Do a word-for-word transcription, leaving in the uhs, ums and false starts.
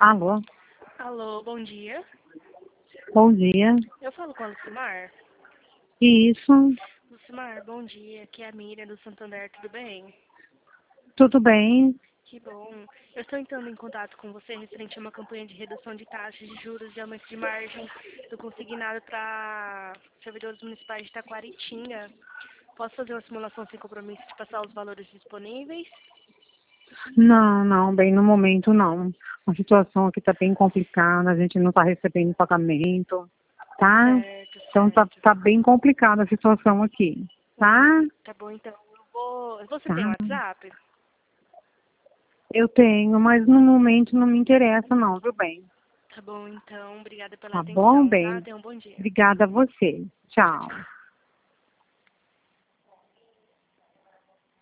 Alô? Alô, bom dia. Bom dia. Eu falo com a Lucimar. Isso. Lucimar, bom dia. Aqui é a Miriam do Santander, tudo bem? Tudo bem? Que bom. Eu estou entrando em contato com você referente a uma campanha de redução de taxas de juros e aumento de margem do consignado para servidores municipais de Taquaritinga. Posso fazer uma simulação sem compromisso de passar os valores disponíveis? Não, não, bem, no momento não. A situação aqui está bem complicada, a gente não está recebendo pagamento, tá? Certo, Então tá, certo. tá bem complicada a situação aqui, tá? Hum, tá bom, então. Eu vou... Você Tá. tem WhatsApp? Eu tenho, mas no momento não me interessa não, viu, bem? Tá bom, então. Obrigada pela Tá bom, atenção, tá? bem? Tenha um bom dia. Obrigada a você. Tchau, Tchau. tchau.